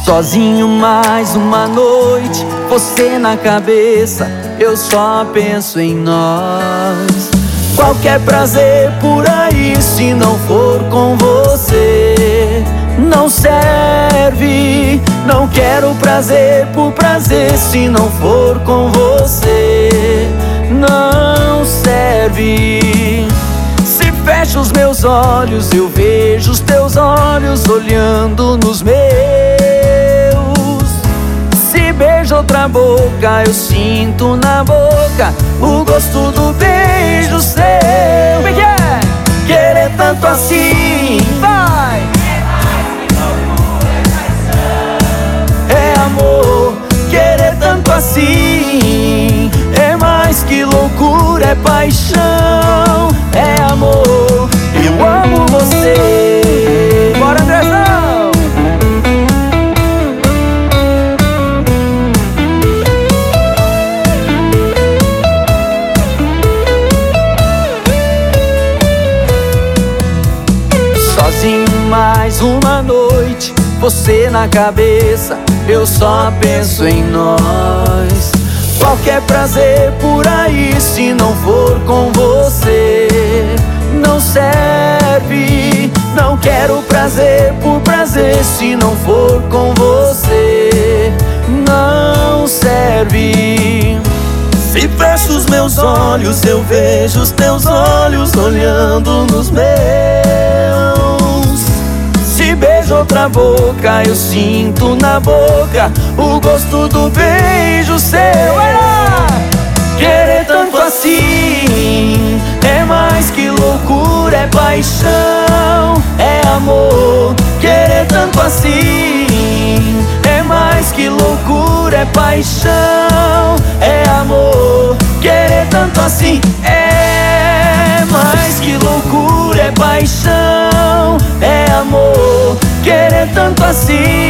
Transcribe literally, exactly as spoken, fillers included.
Sozinho mais uma noite, você na cabeça, eu só penso em nós. Qualquer prazer por aí, se não for com você, não serve. Não quero prazer por prazer, se não for com você, não serve. Se fecho os meus olhos, eu vejo os teus olhos olhando nos meus. Se beijo outra boca, eu sinto na boca o gosto do beijo seu. Como é que é? Querer tanto assim, vai! É amor, querer tanto assim. É mais que loucura, é paixão. É amor, eu amo você. Bora, Andrezão! Sozinho mais uma noite, você na cabeça, eu só penso em nós. Qualquer prazer por aí, se não for com você, não serve. Não quero prazer por prazer, se não for com você, não serve. Se fecho os meus olhos, eu vejo os teus olhos olhando nos meus. Se beijo outra boca, eu sinto na boca o gosto do beijo seu. Querer tanto assim é mais que loucura, é paixão. É amor, querer tanto assim é mais que loucura, é paixão. É amor, querer tanto assim é mais que loucura, é paixão. É amor, querer tanto assim